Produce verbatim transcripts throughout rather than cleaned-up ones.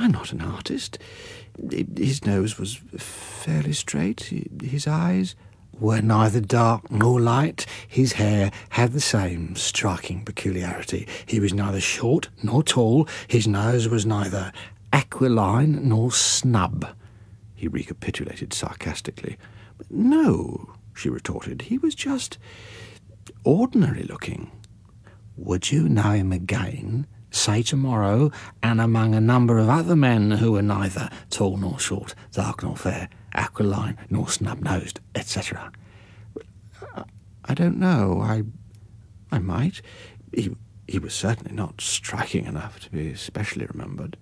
I'm not an artist. His nose was fairly straight. His eyes were neither dark nor light. His hair had the same striking peculiarity. He was neither short nor tall. His nose was neither aquiline nor snub. He recapitulated sarcastically. No, she retorted, he was just ordinary-looking. Would you know him again, say tomorrow, and among a number of other men who were neither tall nor short, dark nor fair, aquiline nor snub-nosed, et cetera? I don't know. I I might. He, he was certainly not striking enough to be especially remembered.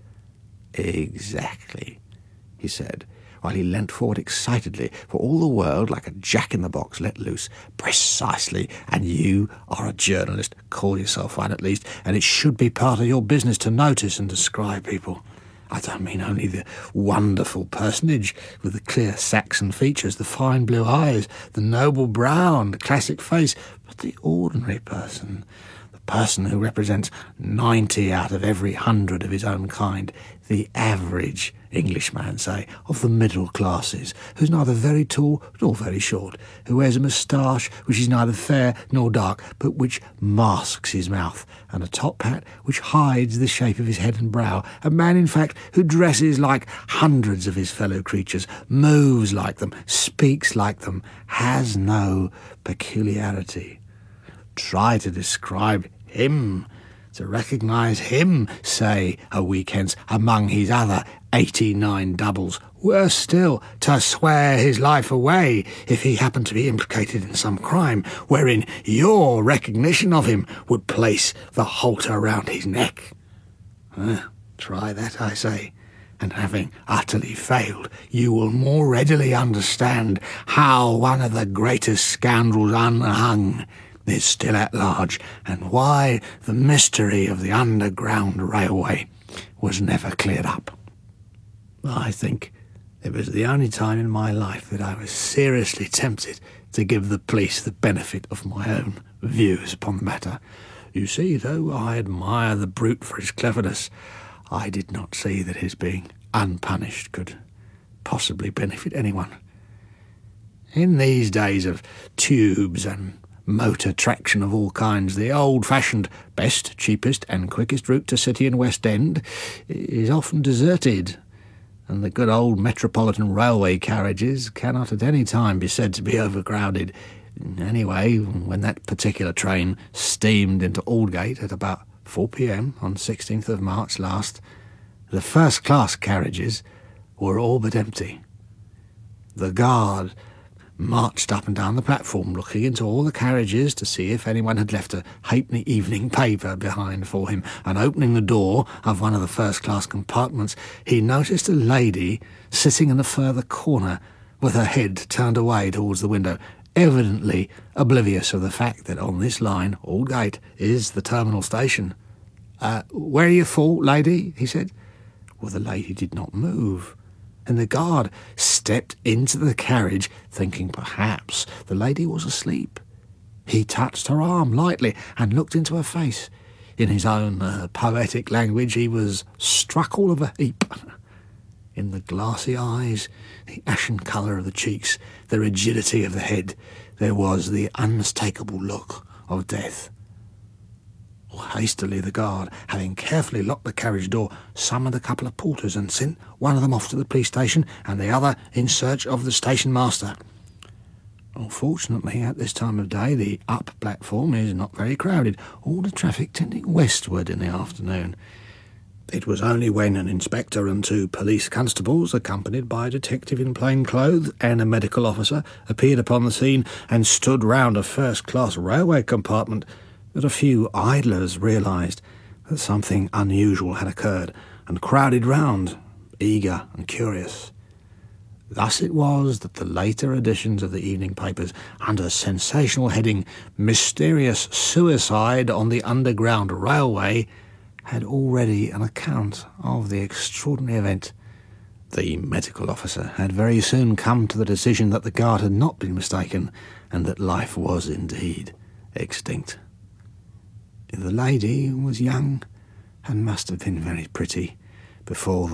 Exactly, he said, while he leant forward excitedly, for all the world like a jack-in-the-box let loose. Precisely, and you are a journalist, call yourself one at least, and it should be part of your business to notice and describe people. I don't mean only the wonderful personage with the clear Saxon features, the fine blue eyes, the noble brow and the classic face, but the ordinary person, the person who represents ninety out of every hundred of his own kind, the average Englishman, say, of the middle classes, who's neither very tall nor very short, who wears a moustache which is neither fair nor dark, but which masks his mouth, and a top hat which hides the shape of his head and brow, a man, in fact, who dresses like hundreds of his fellow creatures, moves like them, speaks like them, has no peculiarity. Try to describe him, to recognise him, say, a week hence, among his other eighty-nine doubles. Worse still, to swear his life away if he happened to be implicated in some crime wherein your recognition of him would place the halter round his neck. Uh, try that, I say, and having utterly failed, you will more readily understand how one of the greatest scoundrels unhung is still at large, and why the mystery of the Underground Railway was never cleared up. I think it was the only time in my life that I was seriously tempted to give the police the benefit of my own views upon the matter. You see, though I admire the brute for his cleverness, I did not see that his being unpunished could possibly benefit anyone. In these days of tubes and motor traction of all kinds, the old-fashioned best, cheapest and quickest route to City and West End is often deserted, and the good old Metropolitan Railway carriages cannot at any time be said to be overcrowded. Anyway, when that particular train steamed into Aldgate at about four p.m. on sixteenth of March last, the first-class carriages were all but empty. The guard marched up and down the platform, looking into all the carriages to see if anyone had left a halfpenny evening paper behind for him, and opening the door of one of the first-class compartments, he noticed a lady sitting in the further corner with her head turned away towards the window, evidently oblivious of the fact that on this line, Aldgate is the terminal station. Uh, where are you for, lady? He said. Well, the lady did not move, and the guard stepped into the carriage, thinking perhaps the lady was asleep. He touched her arm lightly and looked into her face. In his own uh, poetic language, he was struck all of a heap. In the glassy eyes, the ashen colour of the cheeks, the rigidity of the head, there was the unmistakable look of death. Hastily the guard, having carefully locked the carriage door, summoned a couple of porters and sent one of them off to the police station and the other in search of the station master. Unfortunately, at this time of day, the up platform is not very crowded, all the traffic tending westward in the afternoon. It was only when an inspector and two police constables, accompanied by a detective in plain clothes and a medical officer, appeared upon the scene and stood round a first-class railway compartment that a few idlers realised that something unusual had occurred, and crowded round, eager and curious. Thus it was that the later editions of the evening papers, under the sensational heading "Mysterious Suicide on the Underground Railway," had already an account of the extraordinary event. The medical officer had very soon come to the decision that the guard had not been mistaken, and that life was indeed extinct. The lady was young and must have been very pretty before